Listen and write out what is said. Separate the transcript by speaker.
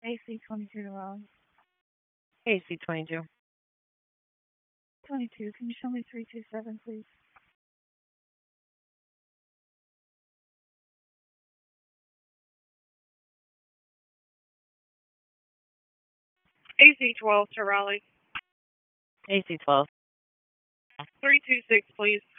Speaker 1: AC-22 to Raleigh.
Speaker 2: AC-22.
Speaker 1: 22, can you show me 327, please?
Speaker 3: AC-12 to Raleigh.
Speaker 2: AC-12.
Speaker 3: 326, please.